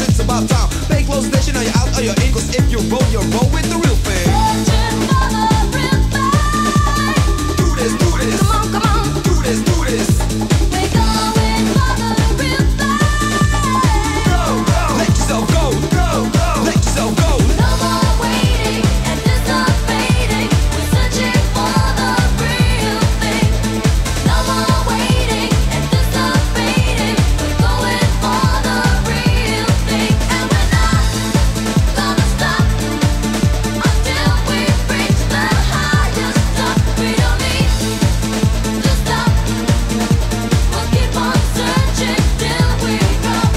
it's about time. Pay close attention, are you out or you're in? Cause if you roll with the real thing. Searching for the real thing. Do this, do this. Come on. Do this, do this. We're going for the real thing. Go, go. Let yourself go, go, go. Let yourself go. No more waiting and anticipating. We're searching for the real thing. No more waiting and anticipating. We're going for the real thing. And we're not gonna stop until we reach the highest top. We don't need to stop. We'll keep on searching till we drop.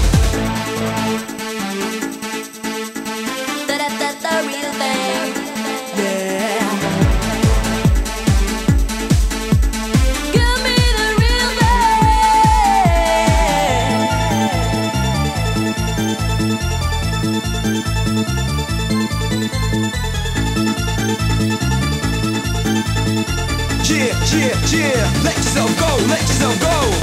The real thing. Yeah. Give me the real Yeah, yeah, yeah. Let yourself go, let yourself go.